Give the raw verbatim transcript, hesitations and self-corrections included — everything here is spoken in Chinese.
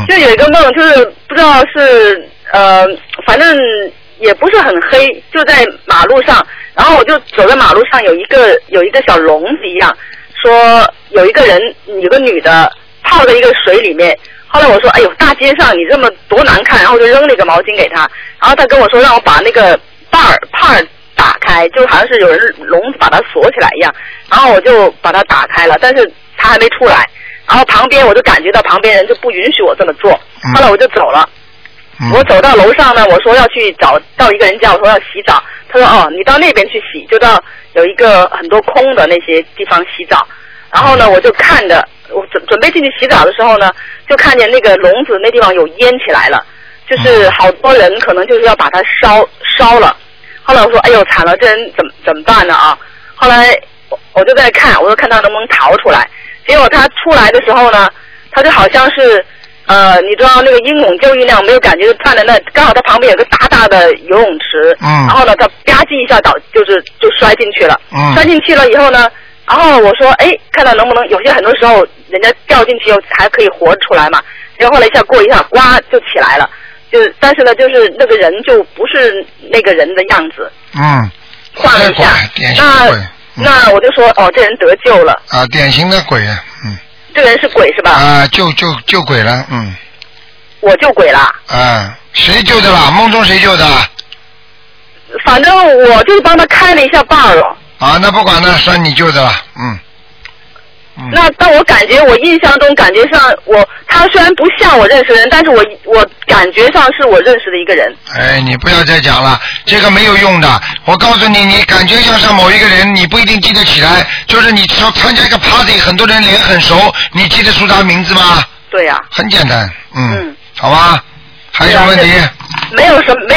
就有一个梦，就是不知道是呃，反正也不是很黑，就在马路上，然后我就走在马路上，有一个有一个小笼子一样，说有一个人有个女的泡在一个水里面。后来我说，哎呦，大街上你这么多难看，然后就扔了一个毛巾给他，然后他跟我说让我把那个把儿帕儿打开，就好像是有人笼子把它锁起来一样，然后我就把它打开了，但是他还没出来，然后旁边我就感觉到旁边人就不允许我这么做，后来我就走了。我走到楼上呢，我说要去找到一个人家，我说要洗澡，他说哦，你到那边去洗，就到有一个很多空的那些地方洗澡。然后呢，我就看着，我准准备进去洗澡的时候呢，就看见那个笼子那地方有烟起来了，就是好多人可能就是要把它烧烧了。后来我说，哎呦惨了，这人怎么怎么办呢啊？后来我我就在看，我就看他能不能逃出来。结果他出来的时候呢，他就好像是呃，你知道那个英勇就义那样，没有感觉，就站在那，刚好他旁边有个大大的游泳池， 嗯， 然后呢，他吧唧一下倒，就是就摔进去了， 嗯， 摔进去了以后呢。然后我说，哎，看到能不能有些很多时候人家掉进去以后还可以活出来嘛。然后后来一下过一下，呱就起来了，就是但是呢，就是那个人就不是那个人的样子。 嗯， 换了一下，那、嗯、那我就说，哦，这人得救了。 啊，典型的鬼，嗯。 这个人是鬼是吧？ 啊，救救救鬼了，嗯。 我救鬼了。 啊，谁救的啦？梦中谁救的？ 反正我就是帮他开了一下把了。 啊，那不管了，算你救的了，嗯。嗯那但我感觉，我印象中感觉上，我他虽然不像我认识的人，但是我我感觉上是我认识的一个人。 哎，你不要再讲了，这个没有用的。我告诉你，你感觉像是某一个人，你不一定记得起来。就是你说参加一个 party， 很多人脸很熟，你记得出他名字吗？ 对呀、啊。 很简单，嗯， 嗯， 好吧。还有什么问题？ 没有什么，没